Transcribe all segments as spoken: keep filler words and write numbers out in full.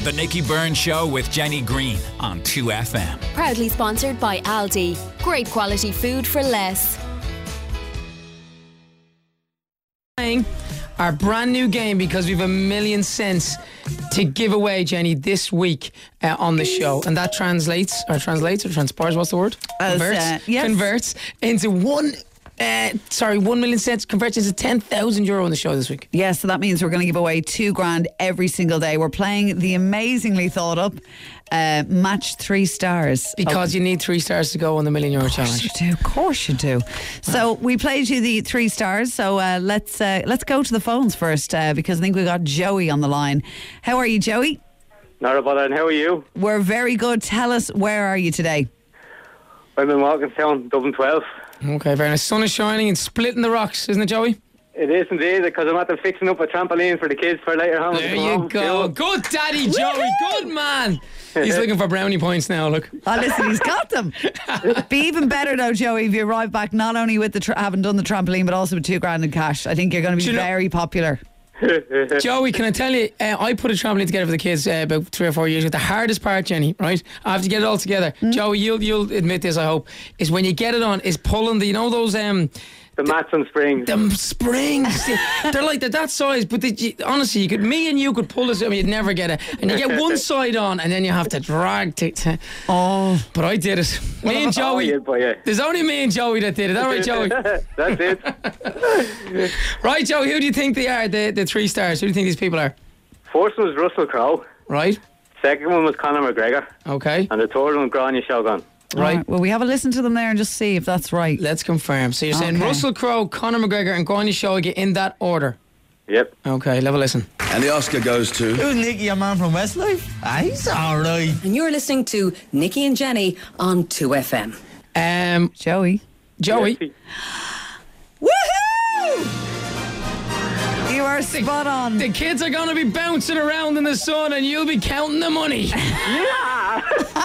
The Nicky Byrne Show with Jenny Green on two F M. Proudly sponsored by Aldi. Great quality food for less. Our brand new game, because we've a million cents to give away, Jenny, this week uh, on the show, and that translates or translates or transpires. What's the word? As, converts. uh, yes. Converts into one. Uh, sorry, one million cents converts into ten thousand euro on the show this week. Yes, so that means we're going to give away two grand every single day. We're playing the amazingly thought up uh, match three stars. Because oh. you need three stars to go on the million euro challenge. Of course you do, of course you do. So wow. we played you the three stars. So uh, let's uh, let's go to the phones first uh, because I think we've got Joey on the line. How are you, Joey? Not about that. How are you? We're very good. Tell us, where are you today? I'm in Walkinstown, Dublin twelve. Okay, very nice. Sun is shining and splitting the rocks, isn't it, Joey? It is indeed, because I'm at the fixing up a trampoline for the kids for later on. There you go. Good daddy, Joey. Good man. He's looking for brownie points now, look. Oh, listen, he's got them. Be even better, though, Joey, if you arrive back not only with the tra- having done the trampoline, but also with two grand in cash. I think you're going to be you very know- popular. Joey, can I tell you, uh, I put a trampoline together for the kids uh, about three or four years ago. The hardest part, Jenny, right? I have to get it all together. Mm. Joey, you'll you'll admit this, I hope, is when you get it on, is pulling the, you know those... um. The mats and springs. The springs. They're like, they're that size, but they, you, honestly, you could, me and you could pull this, I mean, you'd never get it. And you get one side on, and then you have to drag. To, to, oh. But I did it. Me and Joey. Oh, yeah, yeah. There's only me and Joey that did it. All right, Joey? That's it. Right, Joey, who do you think they are, the, the three stars? Who do you think these people are? First one was Russell Crowe. Right. Second one was Conor McGregor. Okay. And the third one, Grania Shogun. Right. right. Well, we have a listen to them there and just see if that's right. Let's confirm. So you're saying okay. Russell Crowe, Conor McGregor, and Grania Shogun in that order? Yep. Okay, level listen. And the Oscar goes to... Who's Nicky, a man from Westlife? Ah, he's alright. And you're listening to Nicky and Jenny on two F M. Um, Joey. Joey. Yes. Woohoo! You are spot on. The kids are going to be bouncing around in the sun and you'll be counting the money. Yeah!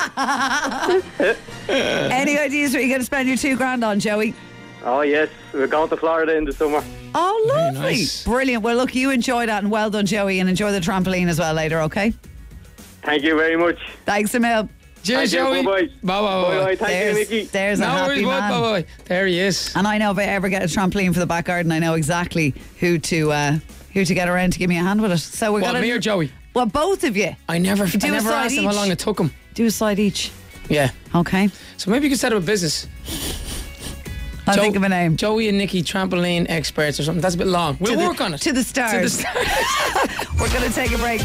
Any ideas what you're going to spend your two grand on, Joey? Oh, yes. We're going to Florida in the summer. Oh, lovely. Nice. Brilliant. Well, look, you enjoy that and well done, Joey, and enjoy the trampoline as well later, okay? Thank you very much. Thanks, Emil. Cheers, Thank you. Joey. Bye-bye. Bye-bye. Bye-bye. Thank There's, you, Nicky. there's a No happy worries, bye, man. bye, bye. There he is. And I know if I ever get a trampoline for the back garden, I know exactly who to uh, who to get around to give me a hand with it. So we're What, gonna me or Joey? Well, both of you. I never, Do I a never side asked him how each. long it took him. Do a side each. Yeah. Okay. So maybe you could set up a business. I'll Jo- think of a name. Joey and Nicky trampoline experts or something. That's a bit long. We'll To the- work on it. To the stars. To the stars. We're going to take a break.